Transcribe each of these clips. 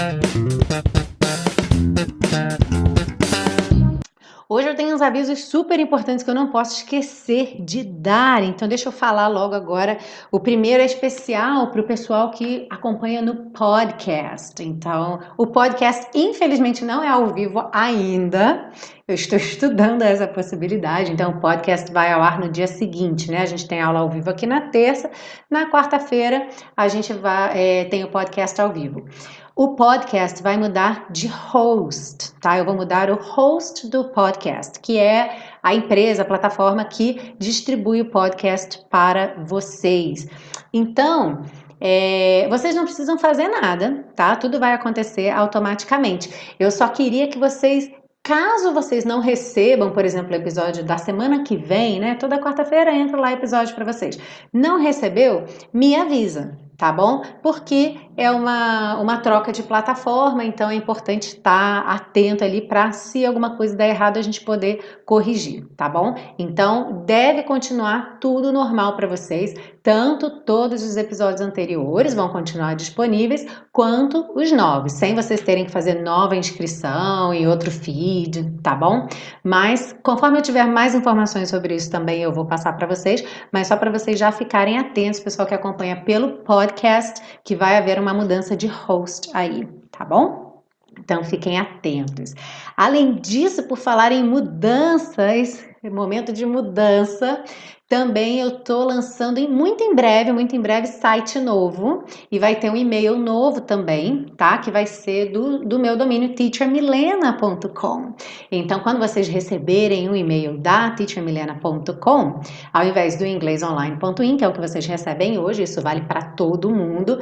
Hoje eu tenho uns avisos super importantes que eu não posso esquecer de dar, então deixa eu falar logo agora. O primeiro é especial para o pessoal que acompanha no podcast. Então, o podcast infelizmente não é ao vivo ainda. Eu estou estudando essa possibilidade, então o podcast vai ao ar no dia seguinte, né? A gente tem aula ao vivo aqui na terça, na quarta-feira a gente tem o podcast ao vivo. O podcast vai mudar de host, tá? Eu vou mudar o host do podcast, que é a empresa, a plataforma que distribui o podcast para vocês. Então, vocês não precisam fazer nada, tá? Tudo vai acontecer automaticamente. Eu só queria que vocês, caso vocês não recebam, por exemplo, o episódio da semana que vem, né? Toda quarta-feira entra lá episódio para vocês. Não recebeu? Me avisa, tá bom? Porque é uma troca de plataforma, então é importante estar atento ali para, se alguma coisa der errado, a gente poder corrigir, tá bom? Então, deve continuar tudo normal para vocês, tanto todos os episódios anteriores vão continuar disponíveis, quanto os novos, sem vocês terem que fazer nova inscrição e outro feed, tá bom? Mas, conforme eu tiver mais informações sobre isso também, eu vou passar para vocês, mas só para vocês já ficarem atentos, pessoal que acompanha pelo podcast, que vai haver uma mudança de host aí, tá bom? Então fiquem atentos. Além disso, por falar em mudanças, momento de mudança, também eu tô lançando muito em breve, site novo, e vai ter um e-mail novo também, tá? Que vai ser do meu domínio teachermilena.com. Então, quando vocês receberem um e-mail da teachermilena.com, ao invés do inglesonline.in, que é o que vocês recebem hoje, isso vale para todo mundo,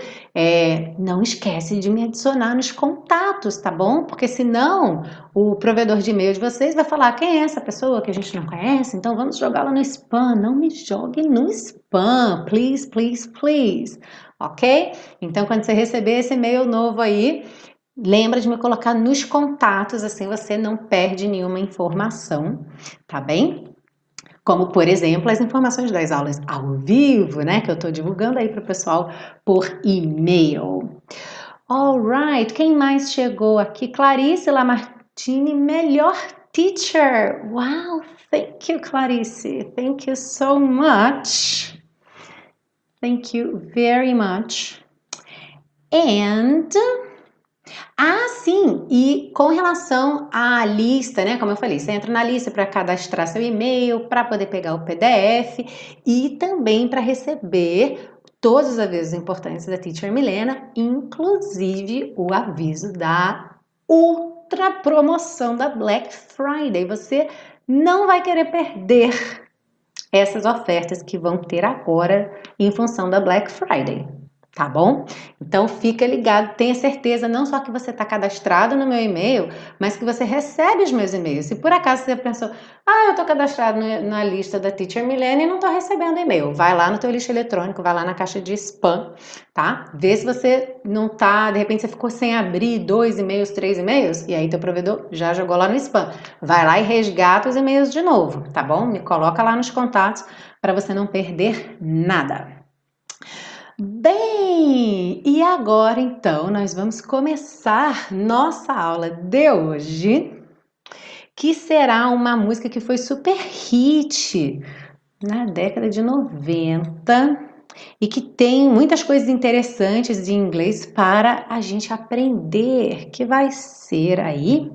não esquece de me adicionar nos contatos, tá bom? Porque senão o provedor de e-mail de vocês vai falar: quem é essa pessoa que a gente não conhece? Então vamos jogá-la no spam. Não me jogue no spam, please, please, please, ok? Então quando você receber esse e-mail novo aí, lembra de me colocar nos contatos, assim você não perde nenhuma informação, tá bem? Como, por exemplo, as informações das aulas ao vivo, né? Que eu tô divulgando aí para o pessoal por e-mail. Alright, quem mais chegou aqui? Clarice Lamartine, melhor teacher. Wow, thank you, Clarice. Thank you so much. Thank you very much. And sim, e com relação à lista, né? Como eu falei, você entra na lista para cadastrar seu e-mail, para poder pegar o PDF e também para receber todos os avisos importantes da Teacher Milena, inclusive o aviso da ultra promoção da Black Friday. Você não vai querer perder essas ofertas que vão ter agora em função da Black Friday. Tá bom? Então fica ligado, tenha certeza não só que você está cadastrado no meu e-mail, mas que você recebe os meus e-mails. Se por acaso você pensou, eu estou cadastrado na lista da Teacher Milena e não estou recebendo e-mail, vai lá no teu lixo eletrônico, vai lá na caixa de spam, tá? Vê se você não tá, de repente você ficou sem abrir 2 e-mails, 3 e-mails, e aí teu provedor já jogou lá no spam. Vai lá e resgata os e-mails de novo, tá bom? Me coloca lá nos contatos para você não perder nada. Bem, e agora então nós vamos começar nossa aula de hoje, que será uma música que foi super hit na década de 90 e que tem muitas coisas interessantes em inglês para a gente aprender, que vai ser aí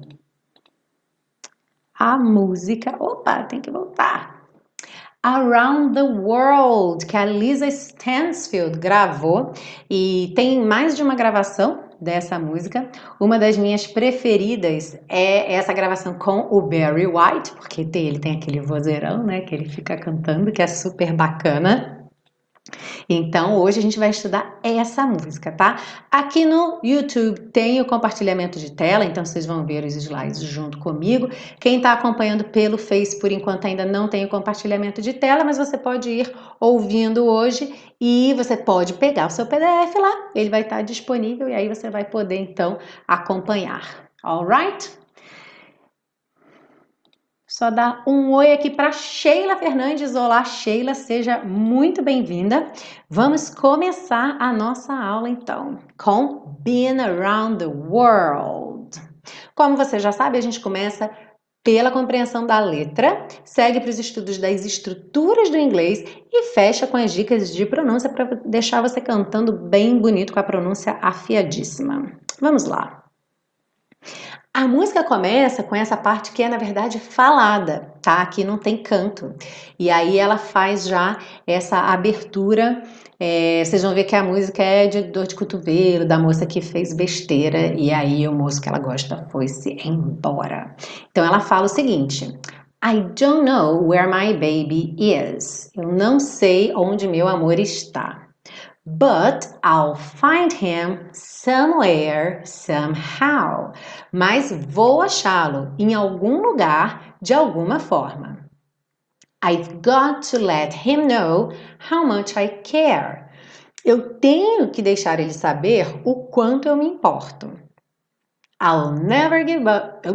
a música. Opa, tem que voltar. Around the World, que a Lisa Stansfield gravou, e tem mais de uma gravação dessa música. Uma das minhas preferidas é essa gravação com o Barry White, porque ele tem aquele vozeirão, né, que ele fica cantando, que é super bacana. Então, hoje a gente vai estudar essa música, tá? Aqui no YouTube tem o compartilhamento de tela, então vocês vão ver os slides junto comigo. Quem está acompanhando pelo Face, por enquanto, ainda não tem o compartilhamento de tela, mas você pode ir ouvindo hoje e você pode pegar o seu PDF lá, ele vai estar disponível e aí você vai poder, então, acompanhar. Alright? Só dar um oi aqui para Sheila Fernandes. Olá, Sheila, seja muito bem-vinda. Vamos começar a nossa aula então com Been Around the World. Como você já sabe, a gente começa pela compreensão da letra, segue para os estudos das estruturas do inglês e fecha com as dicas de pronúncia para deixar você cantando bem bonito com a pronúncia afiadíssima. Vamos lá. A música começa com essa parte que é, na verdade, falada, tá? Aqui não tem canto. E aí ela faz já essa abertura. Vocês vão ver que a música é de dor de cotovelo, da moça que fez besteira. E aí o moço que ela gosta foi-se embora. Então ela fala o seguinte: I don't know where my baby is. Eu não sei onde meu amor está. But I'll find him somewhere, somehow. Mas vou achá-lo em algum lugar, de alguma forma. I've got to let him know how much I care. Eu tenho que deixar ele saber o quanto eu me importo. I'll never give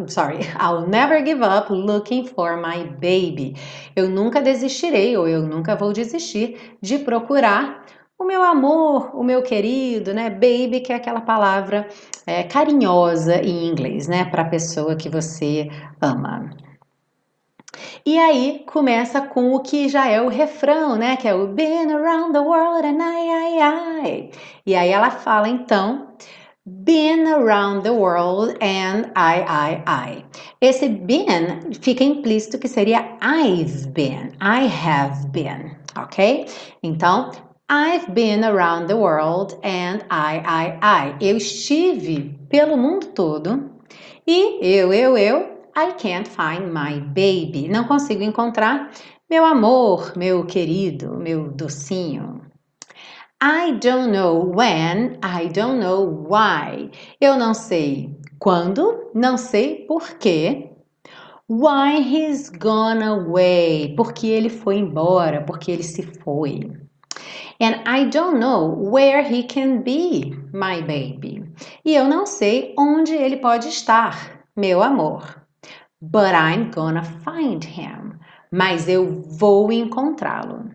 up looking for my baby. Eu nunca desistirei ou eu nunca vou desistir de procurar o meu amor, o meu querido, né? Baby, que é aquela palavra carinhosa em inglês, né? Para a pessoa que você ama. E aí começa com o que já é o refrão, né? Que é o Been around the world and I. E aí ela fala então, Been around the world and I. Esse been fica implícito que seria I've been, I have been, ok? Então, I've been around the world and I. Eu estive pelo mundo todo e I can't find my baby. Não consigo encontrar meu amor, meu querido, meu docinho. I don't know when, I don't know why. Eu não sei quando, não sei porquê. Why he's gone away. Porque ele foi embora, porque ele se foi. And I don't know where he can be, my baby. E eu não sei onde ele pode estar, meu amor. But I'm gonna find him. Mas eu vou encontrá-lo.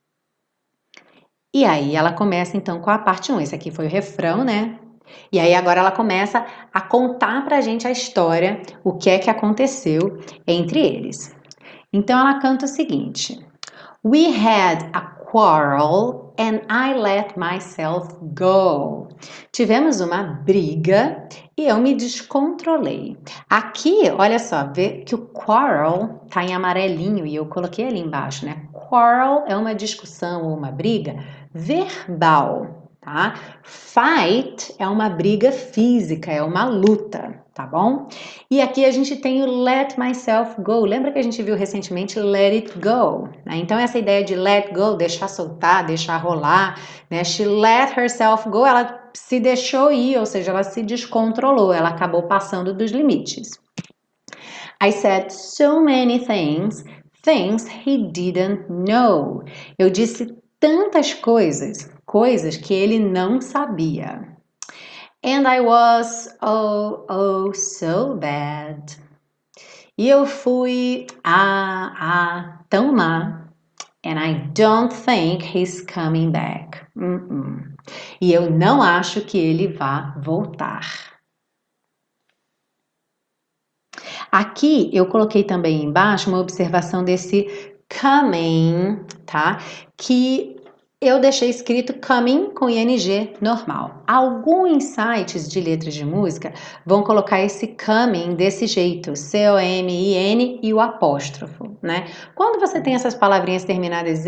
E aí ela começa então com a parte 1. Esse aqui foi o refrão, né? E aí agora ela começa a contar pra gente a história, o que é que aconteceu entre eles. Então ela canta o seguinte: We had a quarrel and I let myself go. Tivemos uma briga e eu me descontrolei. Aqui, olha só, vê que o quarrel tá em amarelinho e eu coloquei ali embaixo, né? Quarrel é uma discussão ou uma briga verbal, tá? Fight é uma briga física, é uma luta, tá bom? E aqui a gente tem o let myself go. Lembra que a gente viu recentemente let it go, né? Então essa ideia de let go, deixar soltar, deixar rolar, né? She let herself go, ela se deixou ir, ou seja, ela se descontrolou, ela acabou passando dos limites. I said so many things he didn't know. Eu disse tantas coisas que ele não sabia. And I was, so bad. E eu fui, tão má. And I don't think he's coming back. E eu não acho que ele vá voltar. Aqui eu coloquei também embaixo uma observação desse coming, tá? Que eu deixei escrito coming com ing normal. Alguns sites de letras de música vão colocar esse coming desse jeito, C-O-M-I-N e o apóstrofo, né? Quando você tem essas palavrinhas terminadas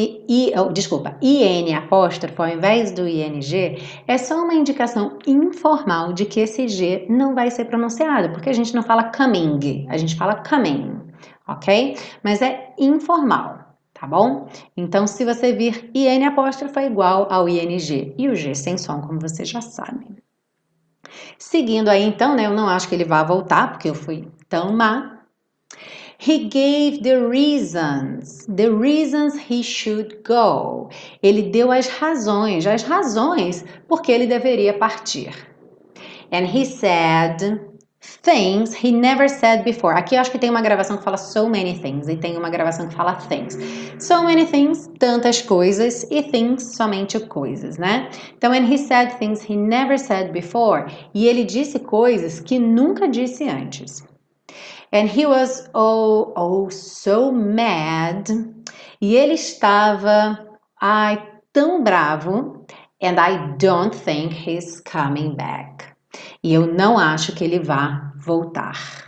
I-N apóstrofo ao invés do ING, é só uma indicação informal de que esse G não vai ser pronunciado, porque a gente não fala coming, a gente fala coming, ok? Mas é informal. Tá bom? Então, se você vir IN apóstrofo é igual ao ING. E o G sem som, como você já sabe. Seguindo aí, então, né? Eu não acho que ele vá voltar, porque eu fui tão má. He gave the reasons he should go. Ele deu as razões porque ele deveria partir. And he said, things he never said before. Aqui eu acho que tem uma gravação que fala so many things e tem uma gravação que fala things. So many things, tantas coisas, e things, somente coisas, né? Então, and he said things he never said before. E ele disse coisas que nunca disse antes. And he was so mad. E ele estava, tão bravo. And I don't think he's coming back. E eu não acho que ele vá voltar.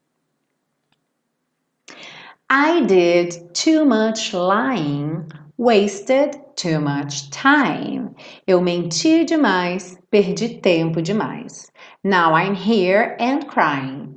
I did too much lying, wasted too much time. Eu menti demais, perdi tempo demais. Now I'm here and crying.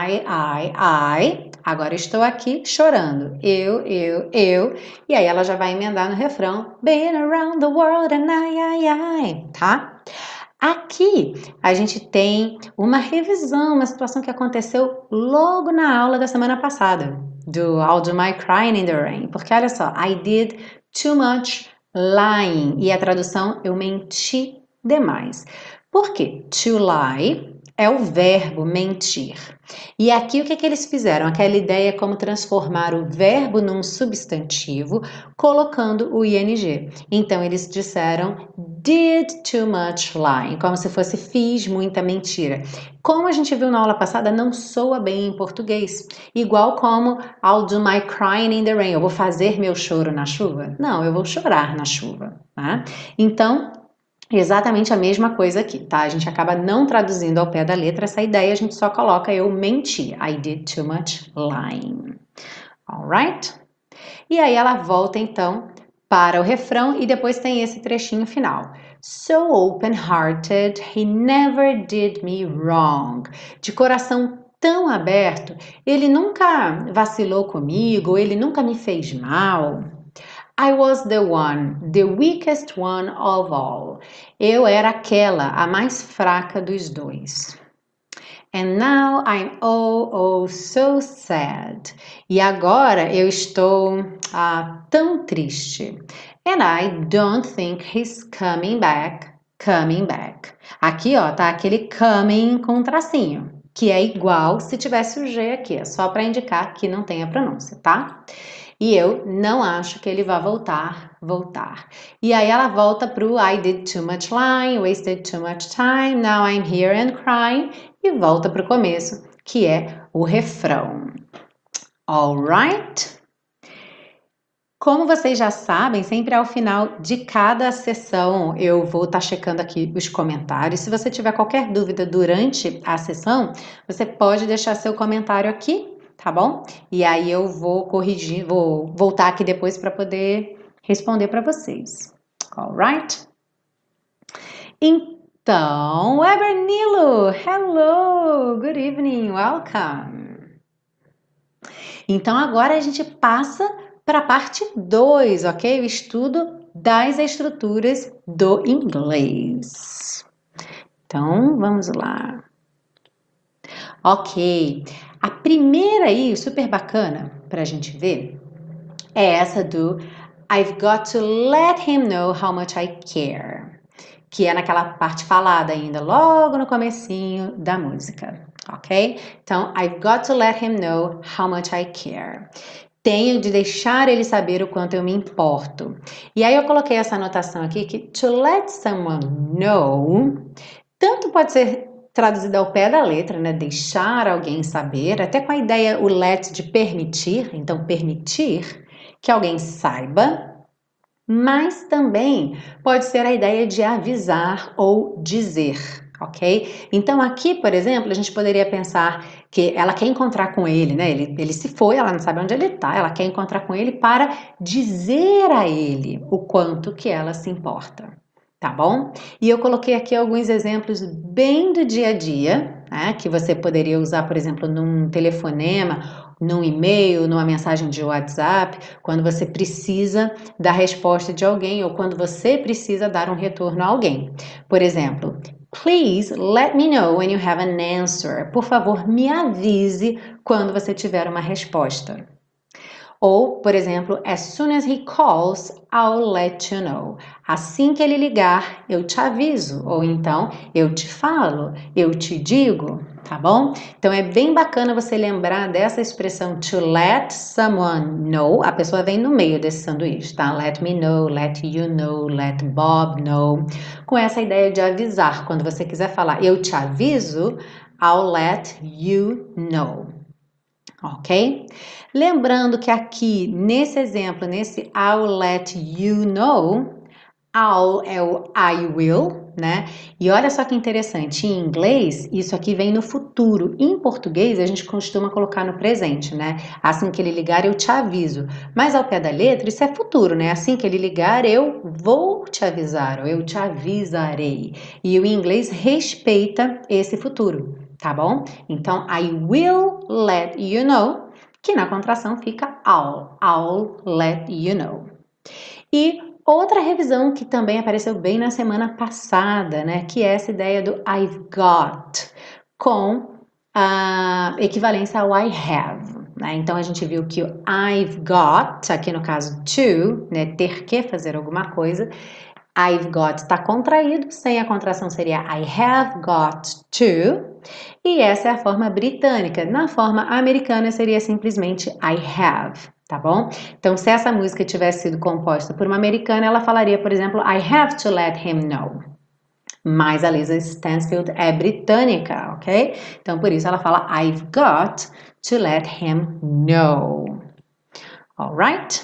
I. Agora estou aqui chorando. Eu. E aí ela já vai emendar no refrão. Been around the world and I. Tá? Aqui a gente tem uma revisão, uma situação que aconteceu logo na aula da semana passada, do I'll do my crying in the rain, porque olha só, I did too much lying, e a tradução, eu menti demais. Por quê? To lie é o verbo mentir. E aqui o que eles fizeram? Aquela ideia como transformar o verbo num substantivo, colocando o ing. Então eles disseram did too much lying, como se fosse fiz muita mentira. Como a gente viu na aula passada, não soa bem em português. Igual como I'll do my crying in the rain. Eu vou fazer meu choro na chuva? Não, eu vou chorar na chuva. Tá? Então, exatamente a mesma coisa aqui, tá? A gente acaba não traduzindo ao pé da letra essa ideia, a gente só coloca eu menti. I did too much lying. Alright? E aí ela volta então para o refrão e depois tem esse trechinho final. So open-hearted, he never did me wrong. De coração tão aberto, ele nunca vacilou comigo, ele nunca me fez mal. I was the one, the weakest one of all. Eu era aquela, a mais fraca dos dois. And now I'm so sad. E agora eu estou tão triste. And I don't think he's coming back. Aqui, ó, tá aquele coming com tracinho, que é igual se tivesse o G aqui, é só para indicar que não tem a pronúncia, tá? E eu não acho que ele vá voltar. E aí ela volta pro I did too much lying, wasted too much time, now I'm here and crying, e volta pro começo, que é o refrão. Alright? Como vocês já sabem, sempre ao final de cada sessão eu vou estar checando aqui os comentários. Se você tiver qualquer dúvida durante a sessão, você pode deixar seu comentário aqui, tá bom? E aí eu vou corrigir, vou voltar aqui depois para poder responder para vocês. Alright? Então, Ebernilo, hello, good evening, welcome. Então agora a gente passa para a parte 2, ok? O estudo das estruturas do inglês. Então, vamos lá. Ok, a primeira aí, super bacana para a gente ver, é essa do I've got to let him know how much I care, que é naquela parte falada ainda, logo no comecinho da música, ok? Então, I've got to let him know how much I care. Tenho de deixar ele saber o quanto eu me importo. E aí eu coloquei essa anotação aqui que to let someone know, tanto pode ser traduzido ao pé da letra, né? Deixar alguém saber, até com a ideia, o let de permitir, então permitir que alguém saiba, mas também pode ser a ideia de avisar ou dizer, ok? Então aqui, por exemplo, a gente poderia pensar que ela quer encontrar com ele, né? Ele se foi, ela não sabe onde ele tá, ela quer encontrar com ele para dizer a ele o quanto que ela se importa, tá bom? E eu coloquei aqui alguns exemplos bem do dia a dia, né? Que você poderia usar, por exemplo, num telefonema, num e-mail, numa mensagem de WhatsApp, quando você precisa da resposta de alguém ou quando você precisa dar um retorno a alguém. Por exemplo, please let me know when you have an answer. Por favor, me avise quando você tiver uma resposta. Ou, por exemplo, as soon as he calls, I'll let you know. Assim que ele ligar, eu te aviso. Ou então, eu te falo, eu te digo. tá bom? Então é bem bacana você lembrar dessa expressão to let someone know. A pessoa vem no meio desse sanduíche, tá? Let me know, let you know, let Bob know. Com essa ideia de avisar. Quando você quiser falar eu te aviso, I'll let you know. Ok? Lembrando que aqui, nesse exemplo, nesse I'll let you know, I'll é o I will, né? E olha só que interessante, em inglês, isso aqui vem no futuro. Em português, a gente costuma colocar no presente, né? Assim que ele ligar, eu te aviso. Mas ao pé da letra, isso é futuro, né? Assim que ele ligar, eu vou te avisar, ou eu te avisarei. E o inglês respeita esse futuro, tá bom? Então, I will let you know, que na contração fica I'll let you know. E outra revisão que também apareceu bem na semana passada, né, que é essa ideia do I've got, com a equivalência ao I have, né? Então a gente viu que o I've got, aqui no caso to, né, ter que fazer alguma coisa, I've got está contraído, sem a contração seria I have got to, e essa é a forma britânica. Na forma americana seria simplesmente I have. Tá bom? Então, se essa música tivesse sido composta por uma americana, ela falaria, por exemplo, I have to let him know. Mas a Lisa Stansfield é britânica, ok? Então, por isso ela fala I've got to let him know. Alright?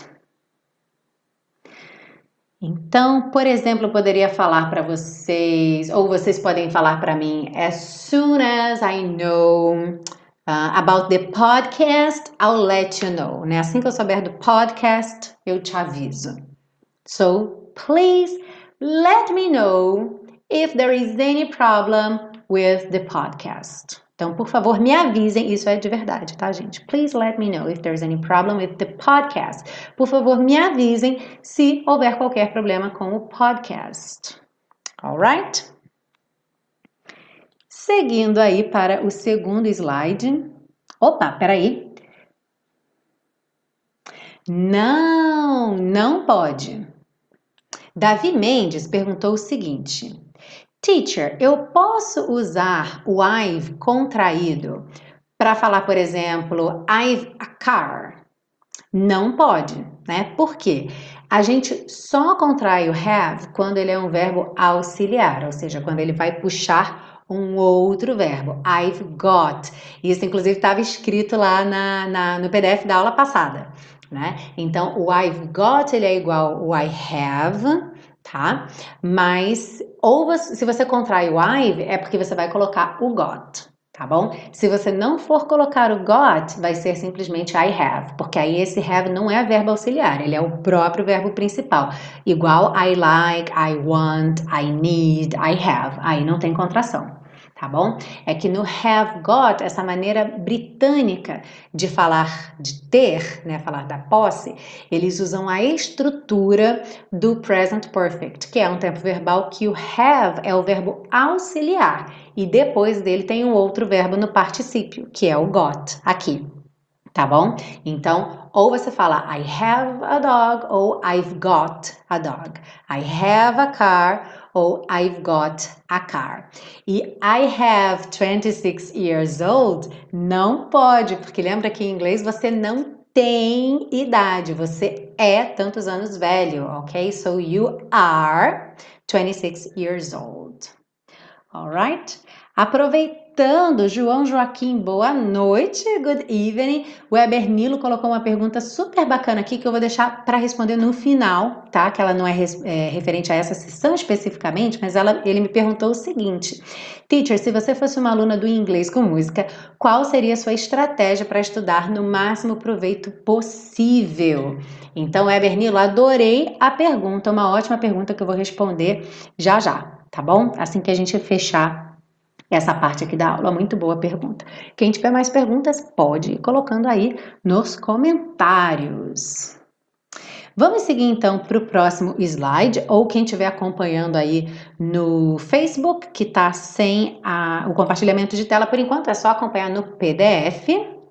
Então, por exemplo, eu poderia falar para vocês, ou vocês podem falar para mim, as soon as I know about the podcast, I'll let you know. Né? Assim que eu souber do podcast, eu te aviso. So, please let me know if there is any problem with the podcast. Então, por favor, me avisem, isso é de verdade, tá, gente? Please let me know if there's any problem with the podcast. Por favor, me avisem se houver qualquer problema com o podcast. Alright? Seguindo aí para o segundo slide. Opa, peraí. Não pode. Davi Mendes perguntou o seguinte: Teacher, eu posso usar o I've contraído para falar, por exemplo, I've a car? Não pode, né? Por quê? A gente só contrai o have quando ele é um verbo auxiliar, ou seja, quando ele vai puxar um outro verbo. I've got. Isso, inclusive, estava escrito lá no PDF da aula passada, né? Então, o I've got, ele é igual ao I have, tá? Mas, se você contrai o I've, é porque você vai colocar o got, tá bom? Se você não for colocar o got, vai ser simplesmente I have, porque aí esse have não é verbo auxiliar, ele é o próprio verbo principal. Igual I like, I want, I need, I have. Aí não tem contração. Tá bom? É que no have got, essa maneira britânica de falar, de ter, né, falar da posse, eles usam a estrutura do present perfect, que é um tempo verbal que o have é o verbo auxiliar e depois dele tem um outro verbo no particípio, que é o got, aqui. Tá bom? Então, ou você fala I have a dog ou I've got a dog. I have a car ou I've got a car. E I have 26 years old não pode, porque lembra que em inglês você não tem idade, você é tantos anos velho, ok? So you are 26 years old. Alright? Aproveitando, João Joaquim, boa noite, good evening. O Weber Nilo colocou uma pergunta super bacana aqui que eu vou deixar para responder no final, tá? Que ela não é referente a essa sessão especificamente, mas ele me perguntou o seguinte: Teacher, se você fosse uma aluna do inglês com música, qual seria a sua estratégia para estudar no máximo proveito possível? Então, Weber Nilo, adorei a pergunta, uma ótima pergunta que eu vou responder já já, tá bom? Assim que a gente fechar essa parte aqui da aula. Muito boa pergunta. Quem tiver mais perguntas, pode ir colocando aí nos comentários. Vamos seguir então para o próximo slide, ou quem estiver acompanhando aí no Facebook, que está sem o compartilhamento de tela por enquanto, é só acompanhar no PDF.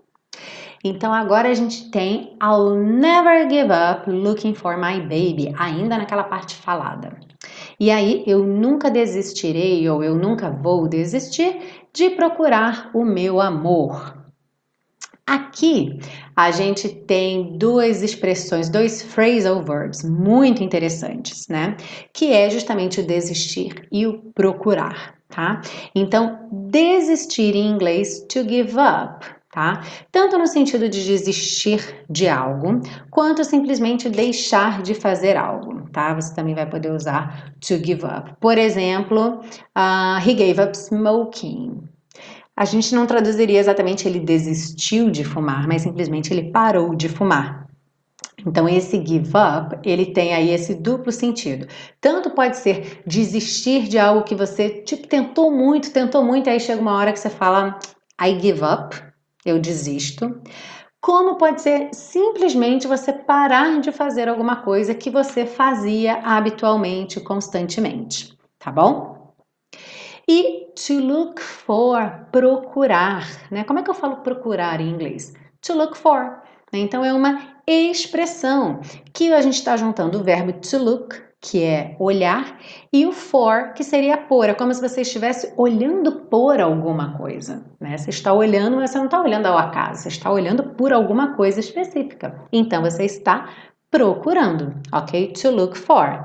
Então agora a gente tem I'll never give up looking for my baby, ainda naquela parte falada. E aí, eu nunca desistirei ou eu nunca vou desistir de procurar o meu amor. Aqui a gente tem duas expressões, dois phrasal verbs muito interessantes, né? Que é justamente o desistir e o procurar, tá? Então, desistir em inglês, to give up, tá? Tanto no sentido de desistir de algo, quanto simplesmente deixar de fazer algo, tá? Você também vai poder usar to give up. Por exemplo, he gave up smoking. A gente não traduziria exatamente ele desistiu de fumar, mas simplesmente ele parou de fumar. Então, esse give up, ele tem aí esse duplo sentido. Tanto pode ser desistir de algo que você, tipo, tentou muito, aí chega uma hora que você fala, I give up, eu desisto. Como pode ser simplesmente você parar de fazer alguma coisa que você fazia habitualmente, constantemente, tá bom? E to look for, procurar, né? Como é que eu falo procurar em inglês? To look for. Então, é uma expressão que a gente está juntando o verbo to look, que é olhar, e o for, que seria por. É como se você estivesse olhando por alguma coisa, né? Você está olhando, mas você não está olhando ao acaso, você está olhando por alguma coisa específica. Então, você está procurando, ok? To look for.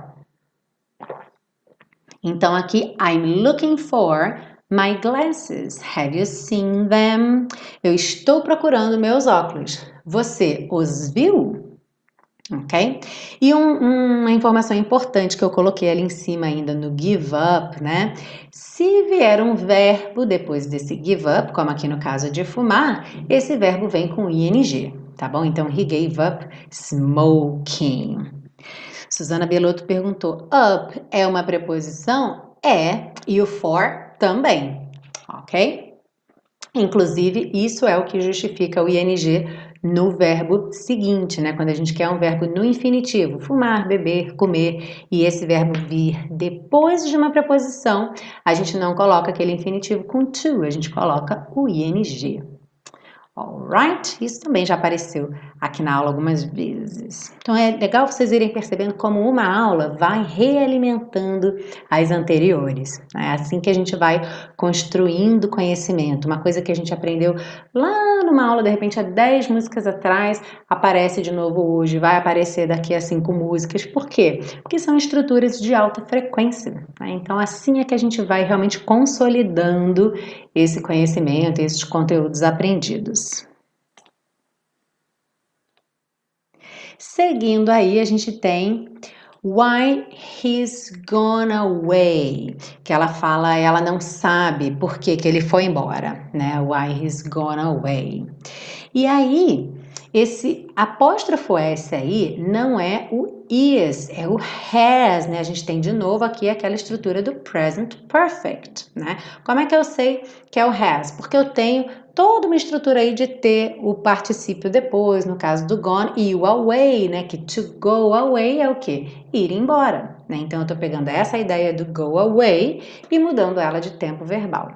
Então, aqui, I'm looking for my glasses. Have you seen them? Eu estou procurando meus óculos. Você os viu? Ok? E uma informação importante que eu coloquei ali em cima ainda no give up, né? Se vier um verbo depois desse give up, como aqui no caso de fumar, esse verbo vem com ing, tá bom? Então, he gave up smoking. Susana Belotto perguntou, up é uma preposição? É, e o for também, ok? Inclusive, isso é o que justifica o ing no verbo seguinte, né? Quando a gente quer um verbo no infinitivo, fumar, beber, comer, e esse verbo vir depois de uma preposição, a gente não coloca aquele infinitivo com to, a gente coloca o ing. Alright? Isso também já apareceu aqui na aula algumas vezes. Então é legal vocês irem percebendo como uma aula vai realimentando as anteriores. É assim que a gente vai construindo conhecimento. Uma coisa que a gente aprendeu lá numa aula, de repente, há 10 músicas atrás, aparece de novo hoje, vai aparecer daqui a 5 músicas. Por quê? Porque são estruturas de alta frequência. Né? Então assim é que a gente vai realmente consolidando esse conhecimento, esses conteúdos aprendidos. Seguindo aí, a gente tem Why he's gone away, que ela fala, ela não sabe por que ele foi embora, né? Why he's gone away. E aí, esse apóstrofo S aí não é o is, é o has, né? A gente tem de novo aqui aquela estrutura do present perfect, né? Como é que eu sei que é o has? Porque eu tenho toda uma estrutura aí de ter o particípio depois, no caso do gone, e o away, né? Que to go away é o quê? Ir embora, né? Então, eu tô pegando essa ideia do go away e mudando ela de tempo verbal.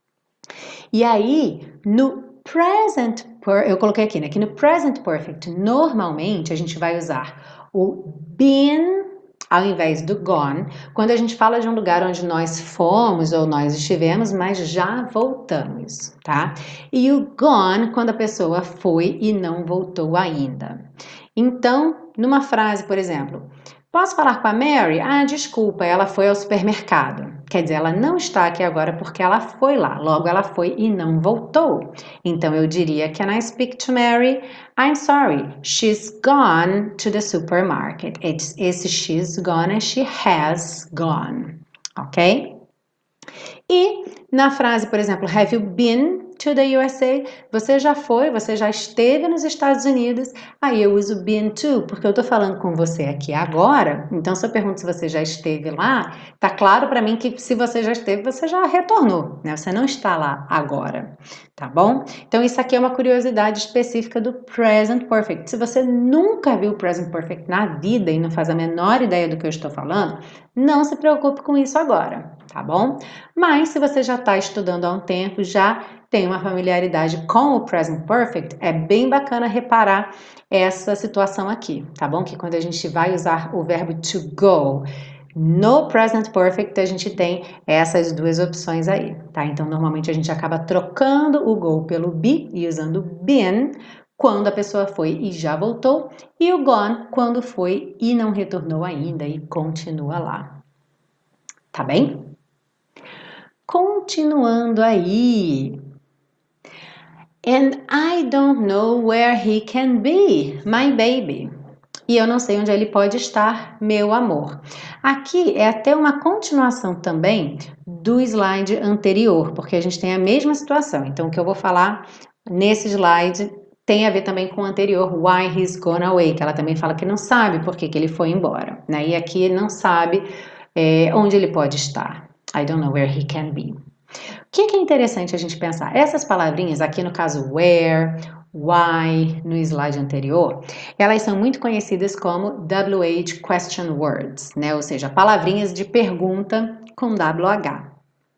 E aí, no present, eu coloquei aqui, né? Que no present perfect, normalmente, a gente vai usar o been ao invés do gone, quando a gente fala de um lugar onde nós fomos ou nós estivemos, mas já voltamos, tá? E o gone, quando a pessoa foi e não voltou ainda. Então, numa frase, por exemplo, posso falar com a Mary? Ah, desculpa, ela foi ao supermercado. Quer dizer, ela não está aqui agora porque ela foi lá. Logo, ela foi e não voltou. Então, eu diria, can I speak to Mary? I'm sorry, she's gone to the supermarket. Esse she's gone é she has gone, ok? E na frase, por exemplo, have you been to the USA? Você já foi, você já esteve nos Estados Unidos. Aí eu uso been to, porque eu tô falando com você aqui agora. Então, se eu pergunto se você já esteve lá, tá claro para mim que se você já esteve, você já retornou, né? Você não está lá agora, tá bom? Então, isso aqui é uma curiosidade específica do present perfect. Se você nunca viu o present perfect na vida e não faz a menor ideia do que eu estou falando, não se preocupe com isso agora, tá bom? Mas se você já está estudando há um tempo, já tem uma familiaridade com o present perfect, é bem bacana reparar essa situação aqui, tá bom? Que quando a gente vai usar o verbo to go, No present perfect a gente tem essas duas opções aí, tá? Então normalmente a gente acaba trocando o go pelo be e usando been quando a pessoa foi e já voltou, e o gone quando foi e não retornou ainda e continua lá. Tá bem? Continuando aí. And I don't know where he can be, my baby. E eu não sei onde ele pode estar, meu amor. Aqui é até uma continuação também do slide anterior, porque a gente tem a mesma situação. Então, o que eu vou falar nesse slide tem a ver também com o anterior, why he's gone away, que ela também fala que não sabe por que ele foi embora, né? E aqui não sabe onde ele pode estar. I don't know where he can be. O que é interessante a gente pensar? Essas palavrinhas, aqui no caso where, why, no slide anterior, elas são muito conhecidas como WH question words, né? Ou seja, palavrinhas de pergunta com WH.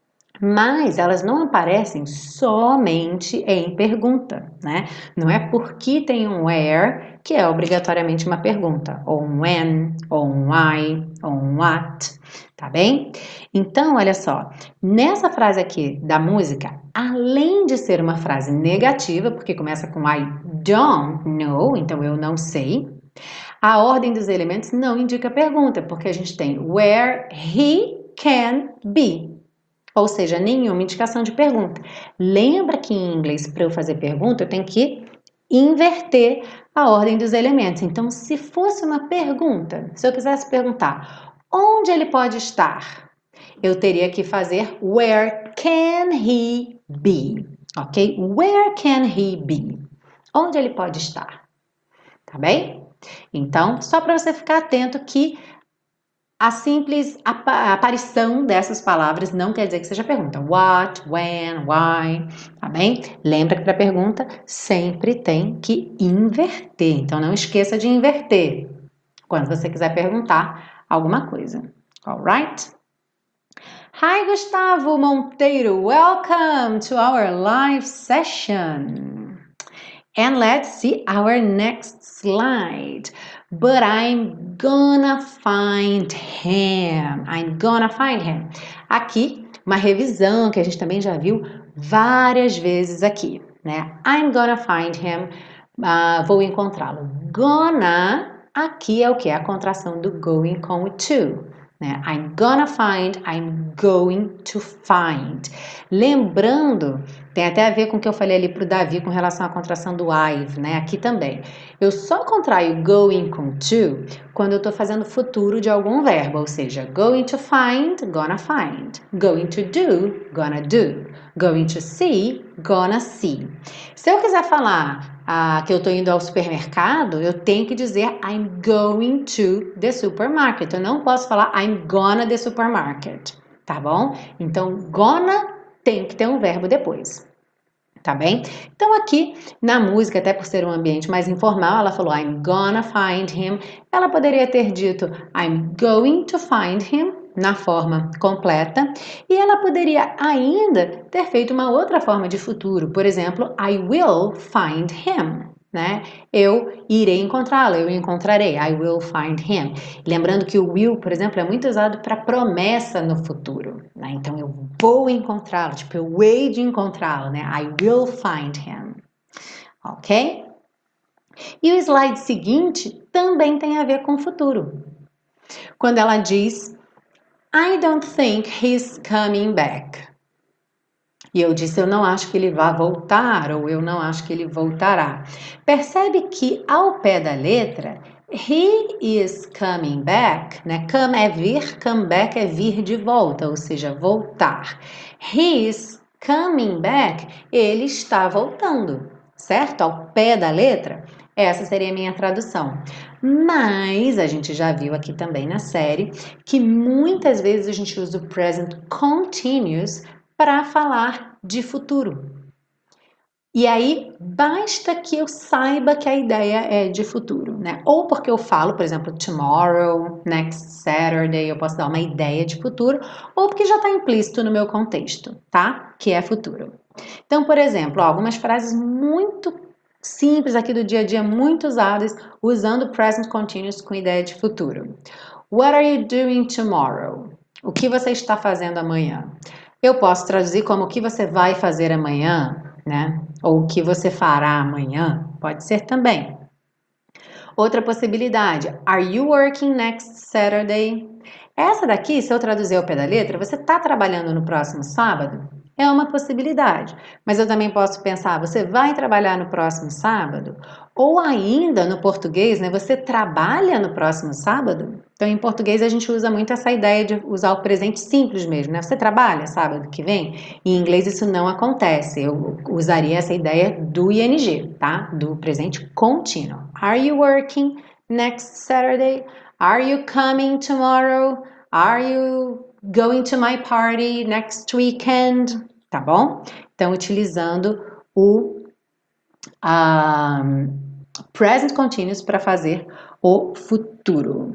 Mas elas não aparecem somente em pergunta, né? Não é porque tem um where que é obrigatoriamente uma pergunta, ou um when, ou um why, ou um what, tá bem? Então, olha só, nessa frase aqui da música, além de ser uma frase negativa, porque começa com I don't know, então eu não sei, a ordem dos elementos não indica pergunta, porque a gente tem where he can be. Ou seja, nenhuma indicação de pergunta. Lembra que em inglês, para eu fazer pergunta, eu tenho que inverter a ordem dos elementos. Então, se fosse uma pergunta, se eu quisesse perguntar onde ele pode estar, eu teria que fazer where can he be? Ok? Where can he be? Onde ele pode estar? Tá bem? Então, só para você ficar atento que a simples aparição dessas palavras não quer dizer que seja pergunta. What, when, why, tá bem? Lembra que para pergunta sempre tem que inverter. Então não esqueça de inverter quando você quiser perguntar alguma coisa. Alright? Hi, Gustavo Monteiro. Welcome to our live session. And let's see our next slide. But I'm gonna find him. I'm gonna find him. Aqui, uma revisão que a gente também já viu várias vezes aqui, né? I'm gonna find him. Vou encontrá-lo. Gonna, aqui é o que? A contração do going com o to. Né? I'm gonna find, I'm going to find. Lembrando, tem até a ver com o que eu falei ali para o Davi com relação à contração do I've, né? Aqui também. Eu só contraio going com to quando eu estou fazendo futuro de algum verbo, ou seja, going to find, gonna find. Going to do, gonna do. Going to see, gonna see. Se eu quiser falar que eu estou indo ao supermercado, eu tenho que dizer I'm going to the supermarket. Eu não posso falar I'm gonna the supermarket, tá bom? Então, gonna tem que ter um verbo depois, tá bem? Então, aqui na música, até por ser um ambiente mais informal, ela falou I'm gonna find him. Ela poderia ter dito I'm going to find him, na forma completa, e ela poderia ainda ter feito uma outra forma de futuro, por exemplo, I will find him, né? Eu irei encontrá-lo, eu encontrarei, I will find him. Lembrando que o will, por exemplo, é muito usado para promessa no futuro, né? Então eu vou encontrá-lo, tipo eu hei de encontrá-lo, né? I will find him, ok? E o slide seguinte também tem a ver com o futuro. Quando ela diz I don't think he's coming back. E eu disse, eu não acho que ele vá voltar, ou eu não acho que ele voltará. Percebe que ao pé da letra, he is coming back, né? Come é vir, come back é vir de volta, ou seja, voltar. He is coming back, ele está voltando, certo? Ao pé da letra, essa seria a minha tradução. Mas a gente já viu aqui também na série que muitas vezes a gente usa o present continuous para falar de futuro. E aí, basta que eu saiba que a ideia é de futuro, né? Ou porque eu falo, por exemplo, tomorrow, next Saturday, eu posso dar uma ideia de futuro, ou porque já está implícito no meu contexto, tá? Que é futuro. Então, por exemplo, algumas frases muito simples aqui do dia a dia, muito usadas, usando present continuous com ideia de futuro. What are you doing tomorrow? O que você está fazendo amanhã? Eu posso traduzir como o que você vai fazer amanhã, né? Ou o que você fará amanhã. Pode ser também. Outra possibilidade, are you working next Saturday? Essa daqui, se eu traduzir ao pé da letra, você está trabalhando no próximo sábado? É uma possibilidade. Mas eu também posso pensar, você vai trabalhar no próximo sábado? Ou ainda, no português, né, você trabalha no próximo sábado? Então, em português, a gente usa muito essa ideia de usar o presente simples mesmo, né? Você trabalha sábado que vem? Em inglês, isso não acontece. Eu usaria essa ideia do ing, tá? Do presente contínuo. Are you working next Saturday? Are you coming tomorrow? Are you going to my party next weekend? Tá bom? Então, utilizando o present continuous para fazer o futuro.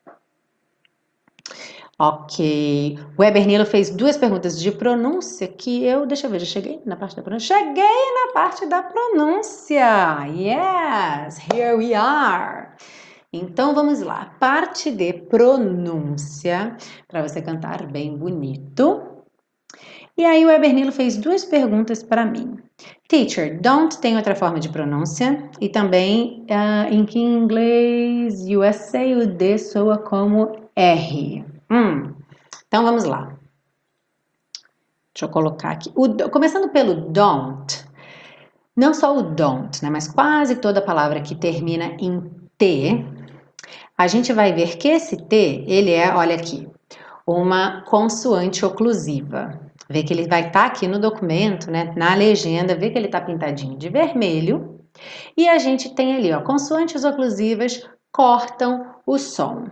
Ok. O Weber Nilo fez duas perguntas de pronúncia que eu... Deixa eu ver, já cheguei na parte da pronúncia? Cheguei na parte da pronúncia! Yes! Here we are! Então, vamos lá. Parte de pronúncia, para você cantar bem bonito. E aí o Weber Nilo fez duas perguntas para mim. Teacher, don't tem outra forma de pronúncia. E também, em que inglês USA, o D soa como R. Então, vamos lá. Deixa eu colocar aqui. Começando pelo don't. Não só o don't, né, mas quase toda palavra que termina em T, a gente vai ver que esse T, ele é, olha aqui, uma consoante oclusiva. Vê que ele vai estar aqui no documento, né, na legenda, vê que ele está pintadinho de vermelho. E a gente tem ali, ó, consoantes oclusivas cortam o som.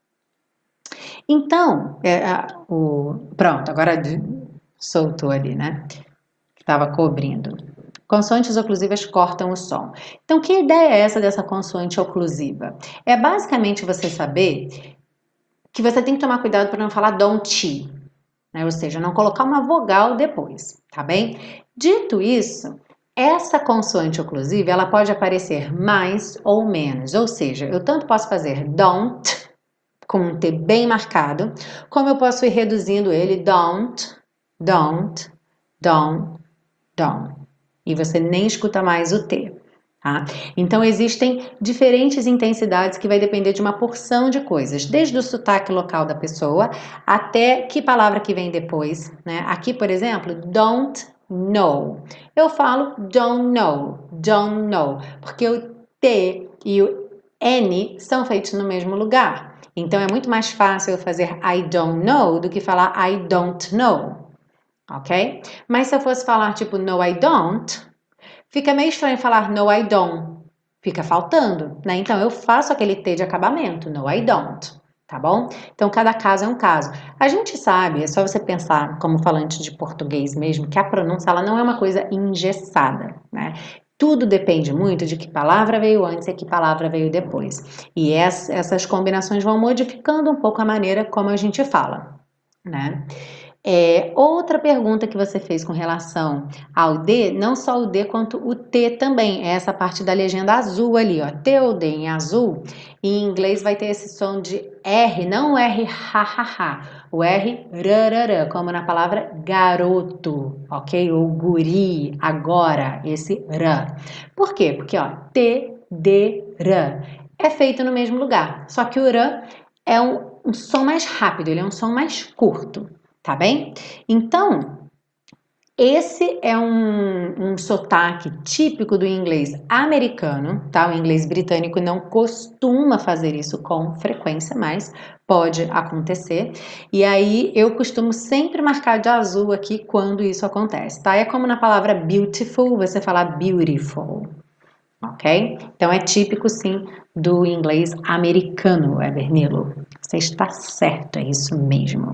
Então, pronto, agora soltou ali, né? Estava cobrindo. Consoantes oclusivas cortam o som. Então, que ideia é essa dessa consoante oclusiva? É basicamente você saber que você tem que tomar cuidado para não falar don't, né? Ou seja, não colocar uma vogal depois, tá bem? Dito isso, essa consoante oclusiva, ela pode aparecer mais ou menos, ou seja, eu tanto posso fazer don't, com um T bem marcado, como eu posso ir reduzindo ele don't, don't, don't, don't. E você nem escuta mais o T. Tá? Então, existem diferentes intensidades que vai depender de uma porção de coisas, desde o sotaque local da pessoa até que palavra que vem depois. Né? Aqui, por exemplo, don't know. Eu falo don't know, porque o T e o N são feitos no mesmo lugar. Então, é muito mais fácil eu fazer I don't know do que falar I don't know. Ok? Mas se eu fosse falar tipo no, I don't, fica meio estranho falar no, I don't. Fica faltando, né? Então, eu faço aquele T de acabamento, no, I don't. Tá bom? Então, cada caso é um caso. A gente sabe, é só você pensar como falante de português mesmo, que a pronúncia ela não é uma coisa engessada, né? Tudo depende muito de que palavra veio antes e que palavra veio depois. E essas combinações vão modificando um pouco a maneira como a gente fala, né? Outra pergunta que você fez com relação ao D, não só o D quanto o T também, é essa parte da legenda azul ali, ó, T ou D em azul, em inglês vai ter esse som de R, não o R ha ha ha, o R rarará, como na palavra garoto, ok? Ou guri, agora, esse rã. Por quê? Porque, ó, T, D, rã, é feito no mesmo lugar, só que o rã é um som mais rápido, ele é um som mais curto. Tá bem? Então, esse é um sotaque típico do inglês americano, tá? O inglês britânico não costuma fazer isso com frequência, mas pode acontecer. E aí, eu costumo sempre marcar de azul aqui quando isso acontece, tá? É como na palavra beautiful, você falar beautiful, ok? Então, é típico, sim, do inglês americano, Weber Nilo. Você está certo, é isso mesmo.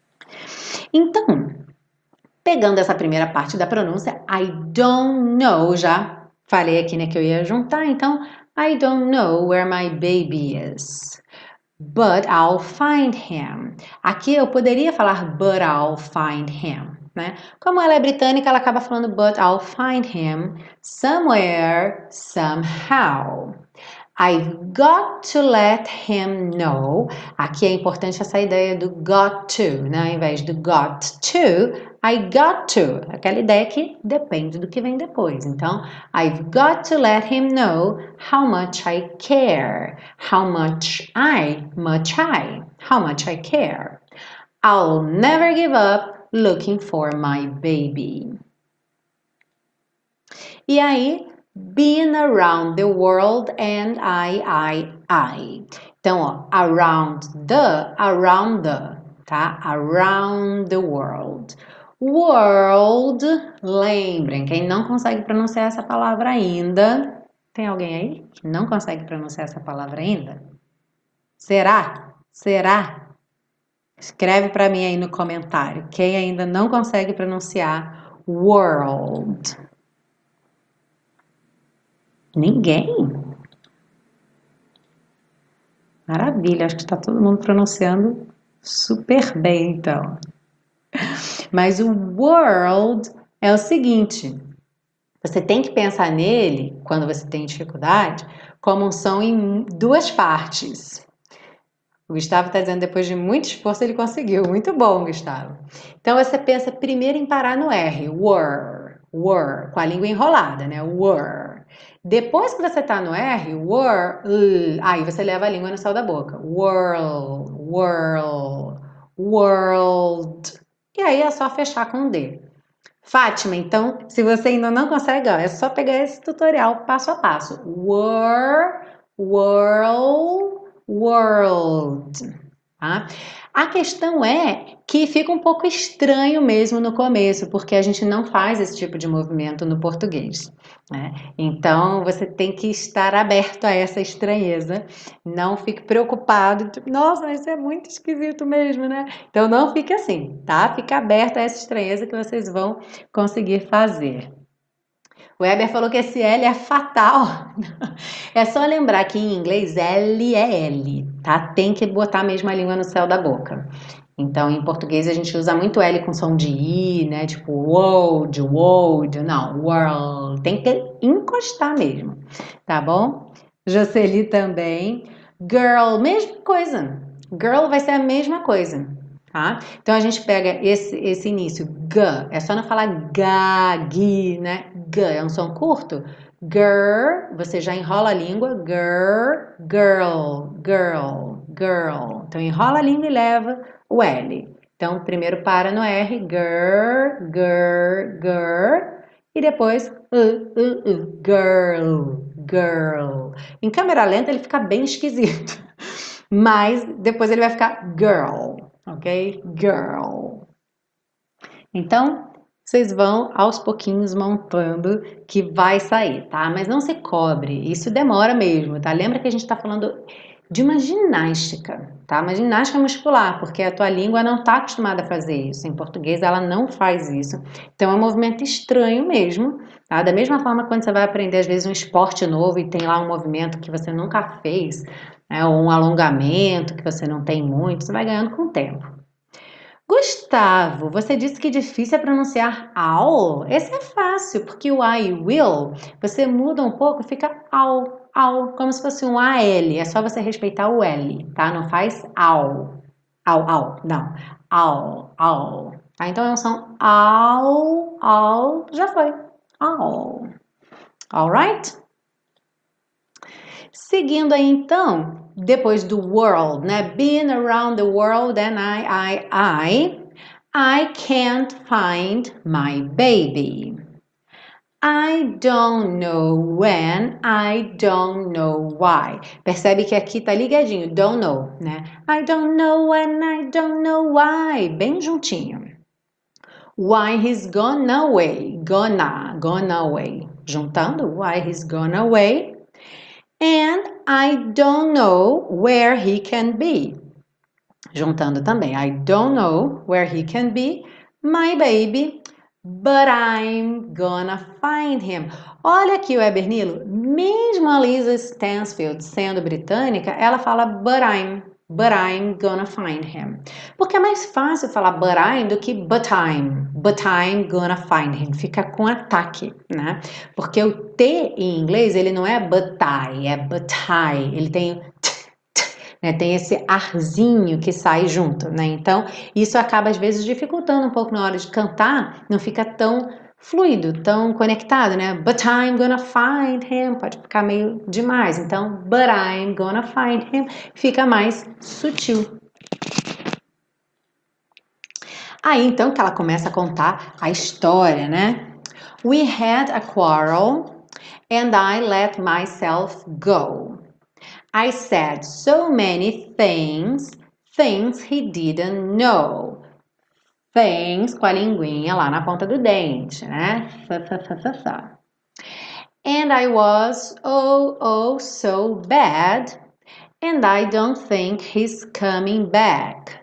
Então, pegando essa primeira parte da pronúncia, I don't know, já falei aqui, né, que eu ia juntar, então, I don't know where my baby is, but I'll find him. Aqui eu poderia falar but I'll find him, né? Como ela é britânica, ela acaba falando but I'll find him somewhere, somehow. I've got to let him know. Aqui é importante essa ideia do got to, né? Ao invés do got to, I got to. Aquela ideia que depende do que vem depois. Então, I've got to let him know how much I care. How much I care. I'll never give up looking for my baby. E aí, been around the world and I. Então, ó, around the, tá? Around the world. World, lembrem, quem não consegue pronunciar essa palavra ainda, tem alguém aí que não consegue pronunciar essa palavra ainda? Será? Escreve para mim aí no comentário, quem ainda não consegue pronunciar world. Ninguém? Maravilha, acho que está todo mundo pronunciando super bem, então. Mas o world é o seguinte, você tem que pensar nele, quando você tem dificuldade, como um som em duas partes. O Gustavo está dizendo, depois de muito esforço, ele conseguiu. Muito bom, Gustavo. Então, você pensa primeiro em parar no R, were, com a língua enrolada, né? Were. Depois que você está no R, were, aí você leva a língua no céu da boca. World. E aí é só fechar com o D. Fátima, então, se você ainda não consegue, ó, é só pegar esse tutorial passo a passo. World. Tá? A questão é que fica um pouco estranho mesmo no começo, porque a gente não faz esse tipo de movimento no português, né? Então, você tem que estar aberto a essa estranheza. Não fique preocupado, tipo, nossa, mas isso é muito esquisito mesmo, né? Então, não fique assim, tá? Fique aberto a essa estranheza que vocês vão conseguir fazer. O Weber falou que esse L é fatal. É só lembrar que em inglês L é L, tá? Tem que botar mesmo a língua no céu da boca. Então, em português a gente usa muito L com som de I, né? Tipo world, não, world. Tem que encostar mesmo, tá bom? Jocely também. Girl, mesma coisa. Girl vai ser a mesma coisa. Tá? Então a gente pega esse início, g, é só não falar ga, gi, né? G é um som curto. Girl, você já enrola a língua. Girl. Então enrola a língua e leva o L. Então primeiro para no R, girl, e depois girl. Em câmera lenta ele fica bem esquisito, mas depois ele vai ficar girl. Ok? Girl. Então, vocês vão aos pouquinhos montando que vai sair, tá? Mas não se cobre, isso demora mesmo, tá? Lembra que a gente tá falando de uma ginástica, tá? Uma ginástica muscular, porque a tua língua não tá acostumada a fazer isso. Em português ela não faz isso. Então é um movimento estranho mesmo, tá? Da mesma forma quando você vai aprender às vezes um esporte novo e tem lá um movimento que você nunca fez, ou um alongamento que você não tem muito, você vai ganhando com o tempo. Gustavo, você disse que difícil é pronunciar ao. Esse é fácil, porque o I will, você muda um pouco, fica ao, como se fosse um AL. É só você respeitar o L, tá? Não faz ao, não. Ao. Tá? Então é um som ao, já foi. Ao. Alright? Seguindo aí então, depois do world, né? Been around the world and I can't find my baby. I don't know when, I don't know why. Percebe que aqui tá ligadinho, don't know, né? I don't know when, I don't know why. Bem juntinho. Why he's gone away. Gone away. Juntando, why he's gone away. And I don't know where he can be. Juntando também, I don't know where he can be, my baby, but I'm gonna find him. Olha aqui o Ebernilo, mesmo a Lisa Stansfield sendo britânica, ela fala but I'm, But I'm gonna find him. Porque é mais fácil falar but I'm do que but I'm. But I'm gonna find him. Fica com ataque, né? Porque o T em inglês, ele não é but I, é but I. Ele tem né? Tem esse arzinho que sai junto, né? Então, isso acaba às vezes dificultando um pouco na hora de cantar, não fica tão fluido, tão conectado, né? But I'm gonna find him, pode ficar meio demais. Então, but I'm gonna find him fica mais sutil. Aí, então, que ela começa a contar a história, né? We had a quarrel and I let myself go. I said so many things he didn't know. Things com a linguinha lá na ponta do dente, né? And I was oh so bad, and I don't think he's coming back.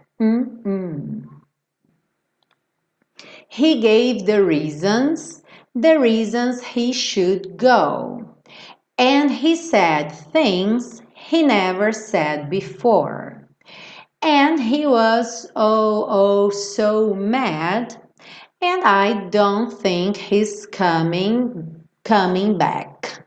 He gave the reasons he should go. And he said things he never said before. And he was oh so mad, and I don't think he's coming back.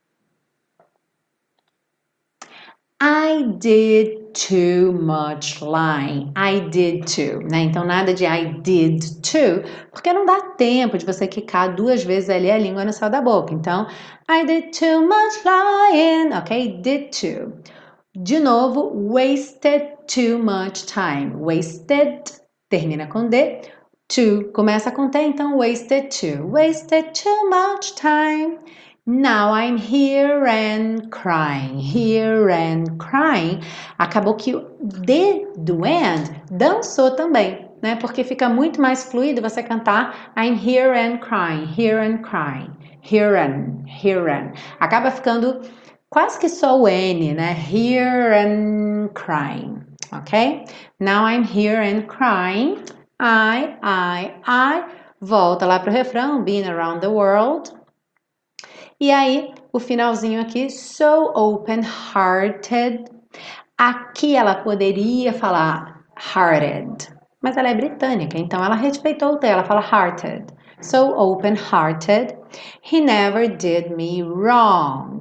I did too much lying. I did too, né? Então nada de I did too, porque não dá tempo de você quicar duas vezes ali a língua no céu da boca. Então, I did too much lying, ok? Did too. De novo, wasted too much time. Wasted termina com D, too começa com T, então wasted too. Wasted too much time. Now I'm here and crying. Here and crying. Acabou que o D do and dançou também, né? Porque fica muito mais fluido você cantar I'm here and crying. Here and crying. Here and. Acaba ficando quase que só o N, né? Here and crying, ok? Now I'm here and crying. I. Volta lá pro refrão, been around the world. E aí, o finalzinho aqui, so open-hearted. Aqui ela poderia falar hearted, mas ela é britânica, então ela respeitou o T, ela fala hearted. So open-hearted. He never did me wrong.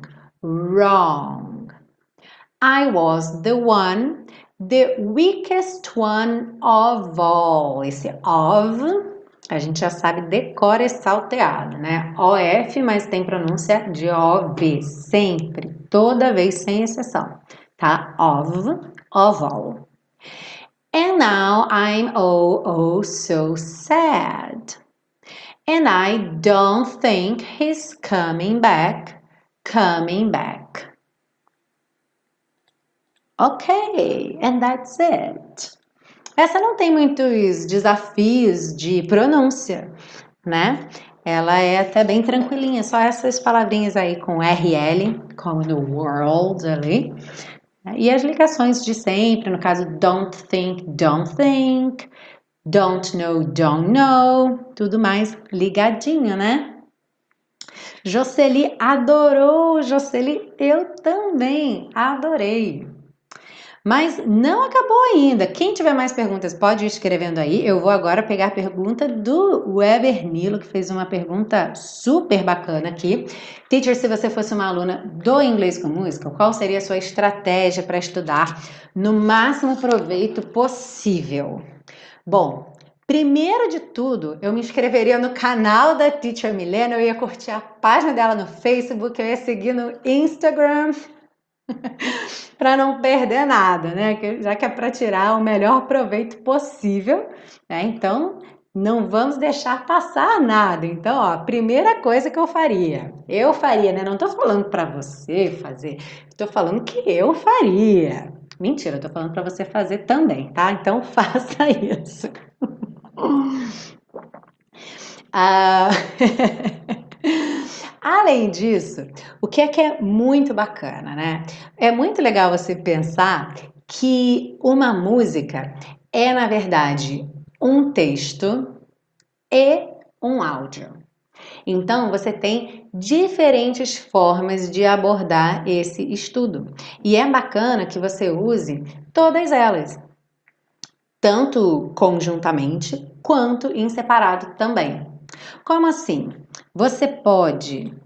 I was the weakest one of all. Esse of, a gente já sabe, decora esse salteado, né? OF, mas tem pronúncia de OV, sempre, toda vez, sem exceção, tá? Of all. And now I'm oh so sad. And I don't think he's coming back. Ok, and that's it. Essa não tem muitos desafios de pronúncia, né? Ela é até bem tranquilinha, só essas palavrinhas aí com RL, como no world ali. E as ligações de sempre, no caso don't think, don't know, tudo mais ligadinho, né? Jocely adorou, Jocely, eu também adorei. Mas não acabou ainda. Quem tiver mais perguntas pode ir escrevendo aí. Eu vou agora pegar a pergunta do Weber Nilo, que fez uma pergunta super bacana aqui. Teacher, se você fosse uma aluna do Inglês com Música, qual seria a sua estratégia para estudar no máximo proveito possível? Bom, primeiro de tudo, eu me inscreveria no canal da Teacher Milena, eu ia curtir a página dela no Facebook, eu ia seguir no Instagram, para não perder nada, né? Já que é para tirar o melhor proveito possível, né? Então, não vamos deixar passar nada. Então, ó, primeira coisa que eu faria, né? Não tô falando para você fazer, tô falando que eu faria. Mentira, eu tô falando para você fazer também, tá? Então, faça isso. Além disso, o que é muito bacana, né? É muito legal você pensar que uma música é, na verdade, um texto e um áudio. Então, você tem diferentes formas de abordar esse estudo. E é bacana que você use Todas elas, tanto conjuntamente quanto em separado também. Como assim? Você pode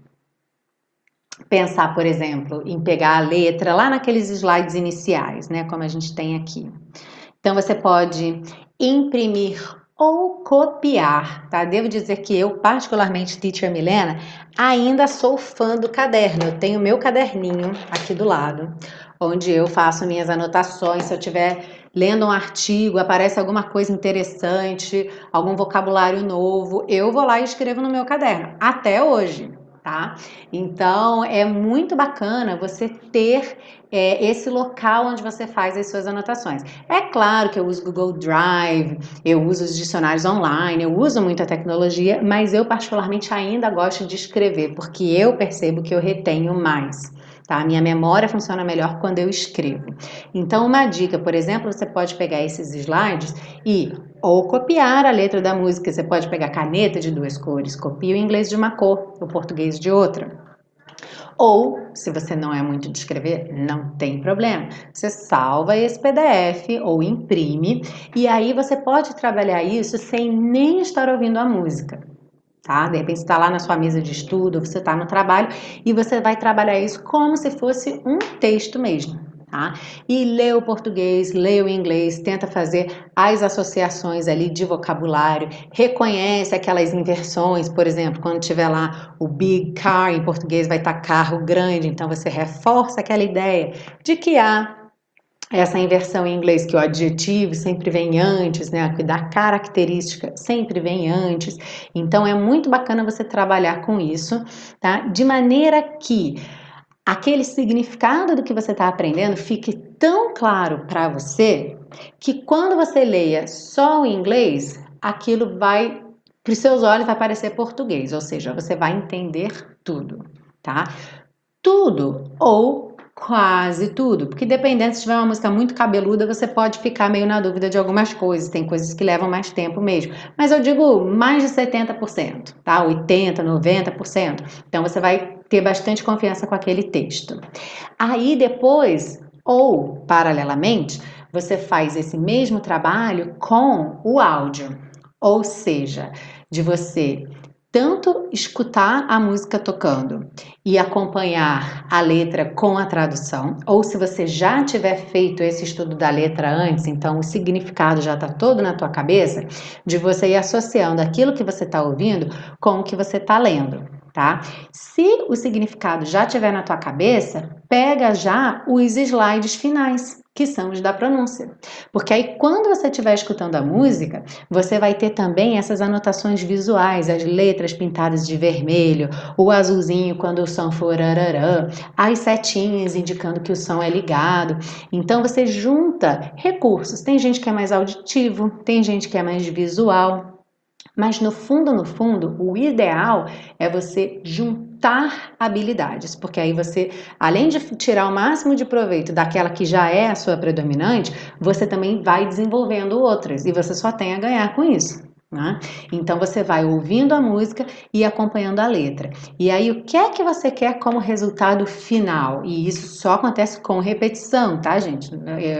pensar, por exemplo, em pegar a letra lá naqueles slides iniciais, né, como a gente tem aqui. Então você pode imprimir ou copiar, tá? Devo dizer que eu, particularmente, Teacher Milena, ainda sou fã do caderno. Eu tenho meu caderninho aqui do lado, onde eu faço minhas anotações. Se eu estiver lendo um artigo, aparece alguma coisa interessante, algum vocabulário novo, eu vou lá e escrevo no meu caderno, até hoje, tá? Então é muito bacana você ter esse local onde você faz as suas anotações. É claro que eu uso Google Drive, eu uso os dicionários online, eu uso muita tecnologia, mas eu particularmente ainda gosto de escrever, porque eu percebo que eu retenho mais. Tá? Minha memória funciona melhor quando eu escrevo. Então, uma dica, por exemplo, você pode pegar esses slides e ou copiar a letra da música. Você pode pegar caneta de duas cores, copia o inglês de uma cor, o português de outra. Ou, se você não é muito de escrever, não tem problema. Você salva esse PDF ou imprime e aí você pode trabalhar isso sem nem estar ouvindo a música. Tá? De repente você está lá na sua mesa de estudo, você está no trabalho e você vai trabalhar isso como se fosse um texto mesmo. Tá? E lê o português, lê o inglês, tenta fazer as associações ali de vocabulário, reconhece aquelas inversões, por exemplo, quando tiver lá o big car, em português vai estar carro grande, então você reforça aquela ideia de que há essa inversão em inglês, que o adjetivo sempre vem antes, né? Da característica sempre vem antes. Então é muito bacana você trabalhar com isso, tá? De maneira que aquele significado do que você está aprendendo fique tão claro para você que quando você leia só o inglês, aquilo vai, para os seus olhos, vai parecer português, ou seja, você vai entender tudo, tá? Tudo ou quase tudo, porque dependendo se tiver uma música muito cabeluda, você pode ficar meio na dúvida de algumas coisas, tem coisas que levam mais tempo mesmo, mas eu digo mais de 70%, tá? 80, 90%. Então você vai ter bastante confiança com aquele texto. Aí depois, ou paralelamente, você faz esse mesmo trabalho com o áudio, ou seja, de você tanto escutar a música tocando e acompanhar a letra com a tradução, ou se você já tiver feito esse estudo da letra antes, então o significado já está todo na tua cabeça, de você ir associando aquilo que você está ouvindo com o que você está lendo, tá? Se o significado já estiver na tua cabeça, pega já os slides finais, que são os da pronúncia. Porque aí, quando você estiver escutando a música, você vai ter também essas anotações visuais, as letras pintadas de vermelho, o azulzinho quando o som for ararã, as setinhas indicando que o som é ligado. Então, você junta recursos. Tem gente que é mais auditivo, tem gente que é mais visual. Mas no fundo, o ideal é você juntar habilidades, porque aí você, além de tirar o máximo de proveito daquela que já é a sua predominante, você também vai desenvolvendo outras e você só tem a ganhar com isso. Né? Então você vai ouvindo a música e acompanhando a letra. E aí o que é que você quer como resultado final? E isso só acontece com repetição, tá, gente?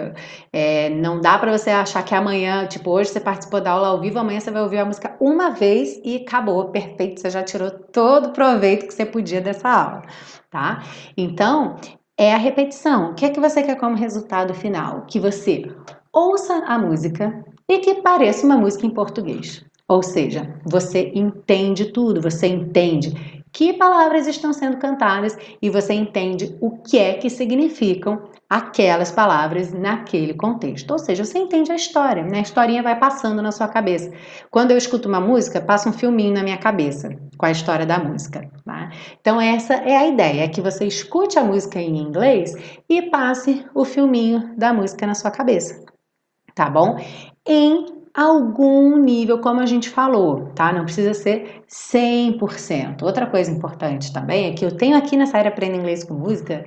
Não dá para você achar que amanhã, tipo, hoje você participou da aula ao vivo, amanhã você vai ouvir a música uma vez e acabou, perfeito, você já tirou todo o proveito que você podia dessa aula, tá? Então, é a repetição. O que é que você quer como resultado final? Que você ouça a música e que pareça uma música em português. Ou seja, você entende tudo, você entende que palavras estão sendo cantadas e você entende o que é que significam aquelas palavras naquele contexto. Ou seja, você entende a história, né? A historinha vai passando na sua cabeça. Quando eu escuto uma música, passa um filminho na minha cabeça com a história da música. Tá? Então essa é a ideia, é que você escute a música em inglês e passe o filminho da música na sua cabeça. Tá bom? Em algum nível, como a gente falou, tá? Não precisa ser 100%. Outra coisa importante também é que eu tenho aqui nessa área Aprenda Inglês com Música,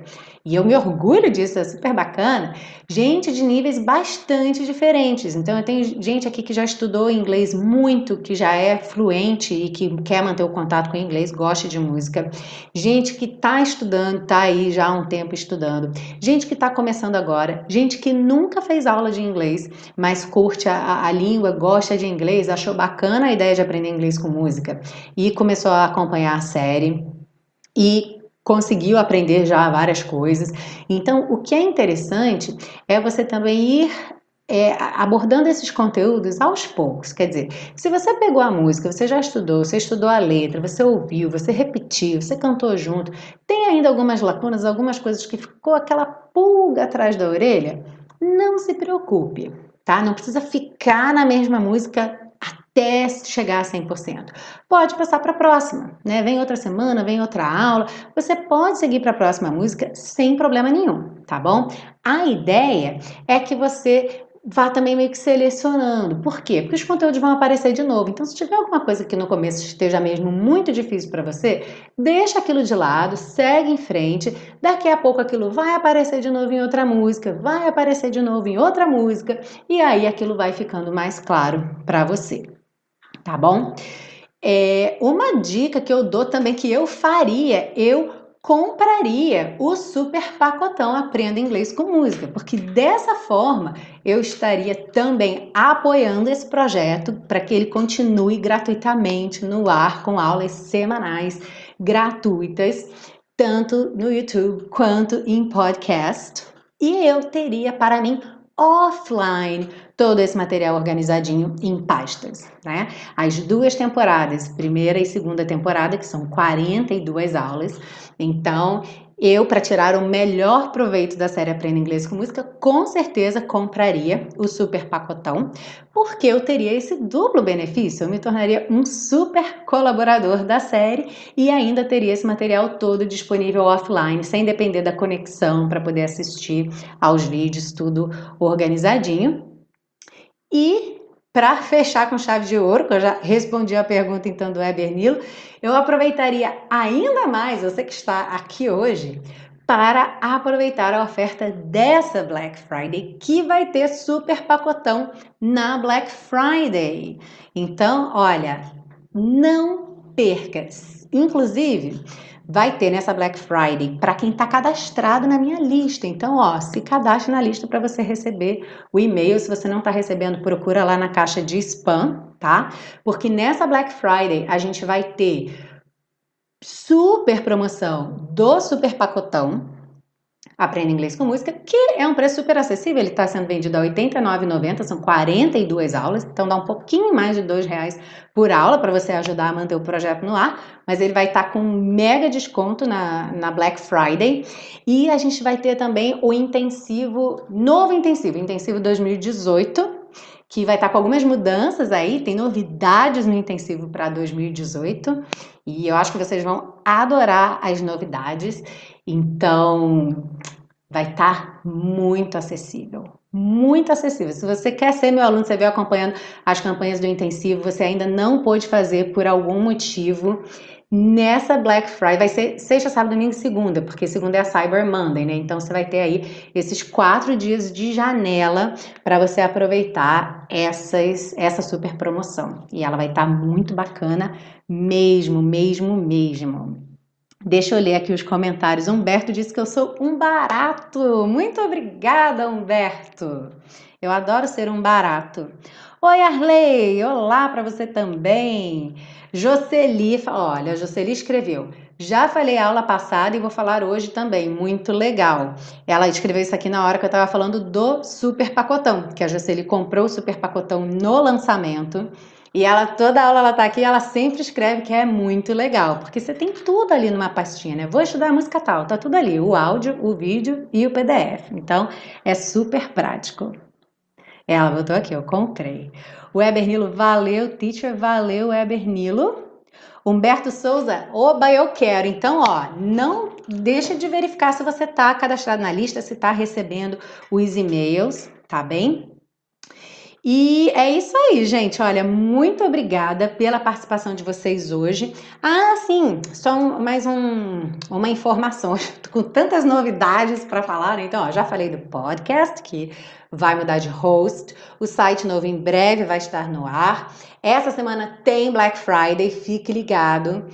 E eu me orgulho disso, é super bacana. Gente de níveis bastante diferentes. Então, eu tenho gente aqui que já estudou inglês muito, que já é fluente e que quer manter o contato com o inglês, gosta de música. Gente que está estudando, está aí já há um tempo estudando. Gente que está começando agora. Gente que nunca fez aula de inglês, mas curte a língua, gosta de inglês, achou bacana a ideia de aprender inglês com música e começou a acompanhar a série e conseguiu aprender já várias coisas. Então, o que é interessante é você também ir abordando esses conteúdos aos poucos. Quer dizer, se você pegou a música, você já estudou, você estudou a letra, você ouviu, você repetiu, você cantou junto, tem ainda algumas lacunas, algumas coisas que ficou aquela pulga atrás da orelha, não se preocupe, tá? Não precisa ficar na mesma música até chegar a 100%. Pode passar para a próxima, né? Vem outra semana, vem outra aula. Você pode seguir para a próxima música sem problema nenhum, tá bom? A ideia é que você vá também meio que selecionando. Por quê? Porque os conteúdos vão aparecer de novo. Então, se tiver alguma coisa que no começo esteja mesmo muito difícil para você, deixa aquilo de lado, segue em frente. Daqui a pouco aquilo vai aparecer de novo em outra música, vai aparecer de novo em outra música, e aí aquilo vai ficando mais claro para você. Tá bom? Uma dica que eu dou também que eu faria, eu compraria o super pacotão Aprenda Inglês com Música, porque dessa forma eu estaria também apoiando esse projeto para que ele continue gratuitamente no ar com aulas semanais gratuitas, tanto no YouTube quanto em podcast. E eu teria para mim offline todo esse material organizadinho em pastas, né? As duas temporadas, primeira e segunda temporada, que são 42 aulas. Então, eu, para tirar o melhor proveito da série Aprenda Inglês com Música, com certeza compraria o super pacotão, porque eu teria esse duplo benefício. Eu me tornaria um super colaborador da série e ainda teria esse material todo disponível offline, sem depender da conexão para poder assistir aos vídeos, tudo organizadinho. E para fechar com chave de ouro, que eu já respondi a pergunta então do Weber Nilo, eu aproveitaria ainda mais, você que está aqui hoje, para aproveitar a oferta dessa Black Friday, que vai ter super pacotão na Black Friday. Então, olha, não perca. Inclusive, vai ter nessa Black Friday para quem está cadastrado na minha lista. Então, ó, se cadastre na lista para você receber o e-mail. Se você não está recebendo, procura lá na caixa de spam, tá? Porque nessa Black Friday a gente vai ter super promoção do super pacotão Aprenda Inglês com Música, que é um preço super acessível, ele está sendo vendido a R$ 89,90, são 42 aulas, então dá um pouquinho mais de R$ 2 por aula para você ajudar a manter o projeto no ar, mas ele vai estar com um mega desconto na Black Friday, e a gente vai ter também o novo intensivo 2018, que vai estar com algumas mudanças aí, tem novidades no intensivo para 2018, e eu acho que vocês vão adorar as novidades, então vai estar muito acessível. Muito acessível. Se você quer ser meu aluno, você veio acompanhando as campanhas do intensivo, você ainda não pôde fazer por algum motivo, nessa Black Friday, vai ser sexta, sábado, domingo e segunda, porque segunda é a Cyber Monday, né? Então você vai ter aí esses 4 dias de janela para você aproveitar essa super promoção. E ela vai estar muito bacana mesmo, mesmo, mesmo. Deixa eu ler aqui os comentários. Humberto disse que eu sou um barato. Muito obrigada, Humberto. Eu adoro ser um barato. Oi, Arley. Olá para você também. Jocely, olha, Jocely escreveu. Já falei a aula passada e vou falar hoje também. Muito legal. Ela escreveu isso aqui na hora que eu estava falando do super pacotão, que a Jocely comprou o super pacotão no lançamento. E ela, toda aula ela tá aqui, ela sempre escreve que é muito legal, porque você tem tudo ali numa pastinha, né? Vou estudar a música tal, tá tudo ali, o áudio, o vídeo e o PDF. Então, é super prático. Ela botou aqui, eu comprei. O Weber Nilo, valeu, teacher, valeu, Weber Nilo. Humberto Souza, oba, eu quero. Então, ó, não deixa de verificar se você tá cadastrado na lista, se tá recebendo os e-mails, tá bem? E é isso aí, gente. Olha, muito obrigada pela participação de vocês hoje. Ah, sim, só uma informação. Tô com tantas novidades para falar, né? Então, ó, já falei do podcast, que vai mudar de host. O site novo em breve vai estar no ar. Essa semana tem Black Friday, fique ligado.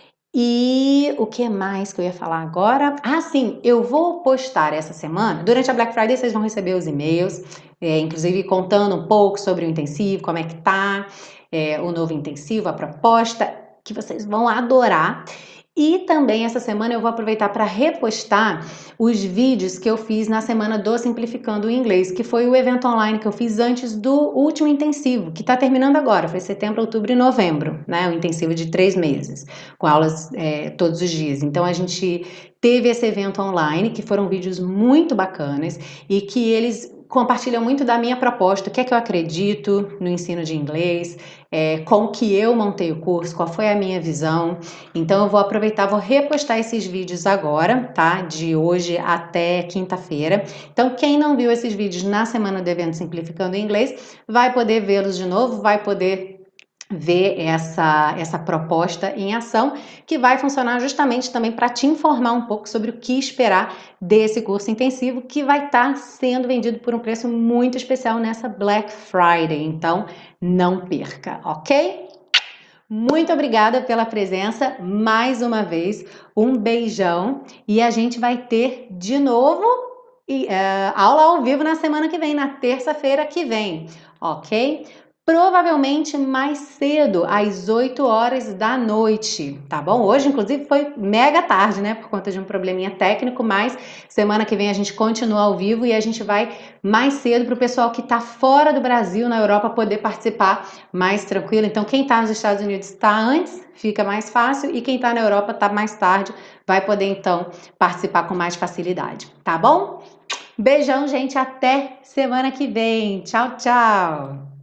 E o que mais que eu ia falar agora? Ah, sim, eu vou postar essa semana. Durante a Black Friday vocês vão receber os e-mails, inclusive contando um pouco sobre o intensivo, como é que tá, o novo intensivo, a proposta, que vocês vão adorar. E também essa semana eu vou aproveitar para repostar os vídeos que eu fiz na semana do Simplificando o Inglês, que foi o evento online que eu fiz antes do último intensivo, que está terminando agora, foi setembro, outubro e novembro, né? O intensivo de 3 meses, com aulas todos os dias. Então a gente teve esse evento online, que foram vídeos muito bacanas e que eles compartilham muito da minha proposta, o que é que eu acredito no ensino de inglês, como que eu montei o curso, qual foi a minha visão. Então eu vou aproveitar, vou repostar esses vídeos agora, tá? De hoje até quinta-feira. Então quem não viu esses vídeos na semana do evento Simplificando o Inglês, vai poder vê-los de novo, vai poder ver essa proposta em ação, que vai funcionar justamente também para te informar um pouco sobre o que esperar desse curso intensivo, que vai estar sendo vendido por um preço muito especial nessa Black Friday. Então, não perca, ok? Muito obrigada pela presença mais uma vez. Um beijão e a gente vai ter de novo aula ao vivo na semana que vem, na terça-feira que vem, ok? Provavelmente mais cedo, às 8 horas da noite, tá bom? Hoje, inclusive, foi mega tarde, né? Por conta de um probleminha técnico, mas semana que vem a gente continua ao vivo e a gente vai mais cedo para o pessoal que está fora do Brasil, na Europa, poder participar mais tranquilo. Então, quem está nos Estados Unidos está antes, fica mais fácil, e quem está na Europa está mais tarde, vai poder então participar com mais facilidade, tá bom? Beijão, gente, até semana que vem. Tchau, tchau!